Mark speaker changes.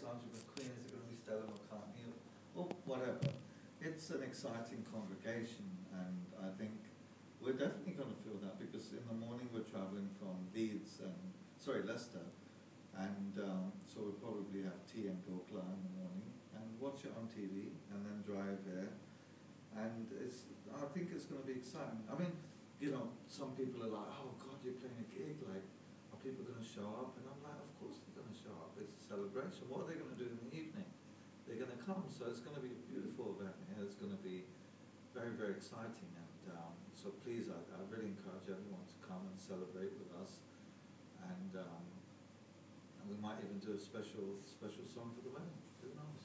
Speaker 1: Sandra McQueen? Is it going to be Stella McCartney? Or whatever. It's an exciting congregation, and I think we're definitely going to feel that, because in the morning we're travelling from Leicester, and so we'll probably have tea and dokla in the morning and watch it on TV and then drive there. And I think it's going to be exciting. I mean, some people are like, oh God, you're playing a gig, like, are people going to show up? And I'm like, of course they're going to show up. It's a celebration. What are they going to do in the evening? They're going to come. So it's going to be a beautiful event here. It's going to be very, very exciting. And so please, I really encourage everyone to come and celebrate with us. And we might even do a special song for the wedding. Who knows?